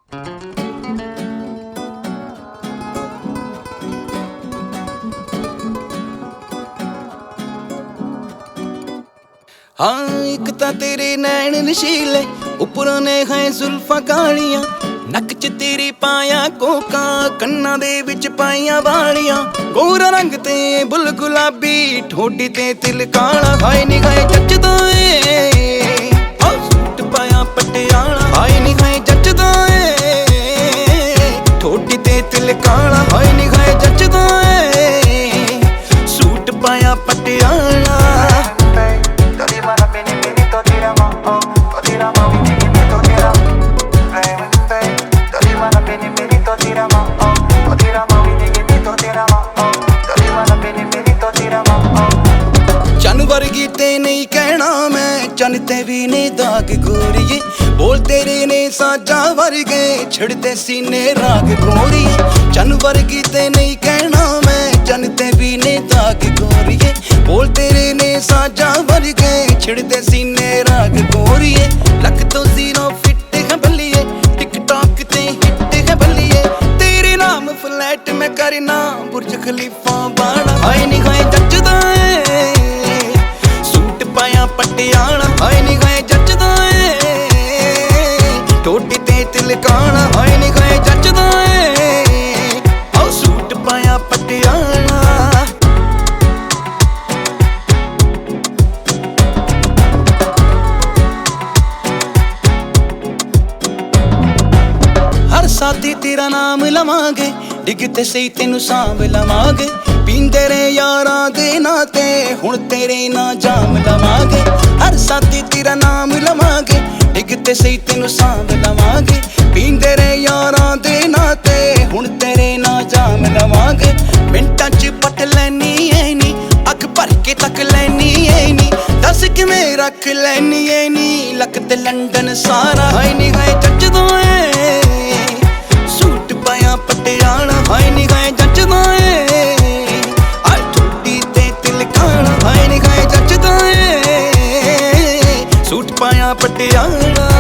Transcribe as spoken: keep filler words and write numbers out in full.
हाँ एक तां तेरे नैन नशीले, उपरों ने है जुल्फां कालियां, नक च तेरी पाया कोका, कन्ना दे विच पाइयां वालियां, गोरा रंग ते बुल गुलाबी, ठोडी ते तिल काला, हाय नी हाय जचदा ए सूट पाया पटियाला, हाय नी हाय जचदा ए ठोडी ते तिल काला, हाय नी हाय जचदा ए सूट पाया पटियाला। चन वर्गी ते नहीं कहना मैं, चन ते भी ने दाग गोरिए, बोल तेरे ने साजा वर्गे, छिड़ते सीने राग गोरिए। चन वर्गी ते नहीं कहना मैं, चन ते भी ने दाग गोरिए, बोल तेरे ने साजा वर्गे, छिड़ते सीने राग गोरिए। लक तो जीरो फिट है बल्लिए, टिकटॉक ते हिट है बल्लिए, तेरे नाम फ्लैट में करना बुर्ज खलीफा बाड़ा, हाय नी हाय जचदा ए सूट पाया पटियाला, हाय नी हाय जचदा ए ठोडी ते तिल काला, हाय नी हाय जचदा ए ओ सूट पाया पटियाला। हर साथी तेरा नाम लवांगे, डिगते सही तेनू सांभ लवांगे, पींदे रे यारां दे नाते हुण तेरे ना जाम लवांगे। हर साथी तेरा नाम लवांगे, डिगते सही तेनू सांभ लवांगे, पींदे रे यारां दे नाते हुण तेरे ना जाम लवांगे। मिंटां च पट लैनी ऐ नी, अग भर के तक लैनी ऐ नी, दस किवें रख लैनी ऐ नी, लक ते लंडन सारा, हाय नी हाय जचदा ए सूट पाया पटियाला, हाय नी हाय जचदा ए ठोडी ते तिल काला, हाय नी हाय जचदा ए सूट पाया पटियाला।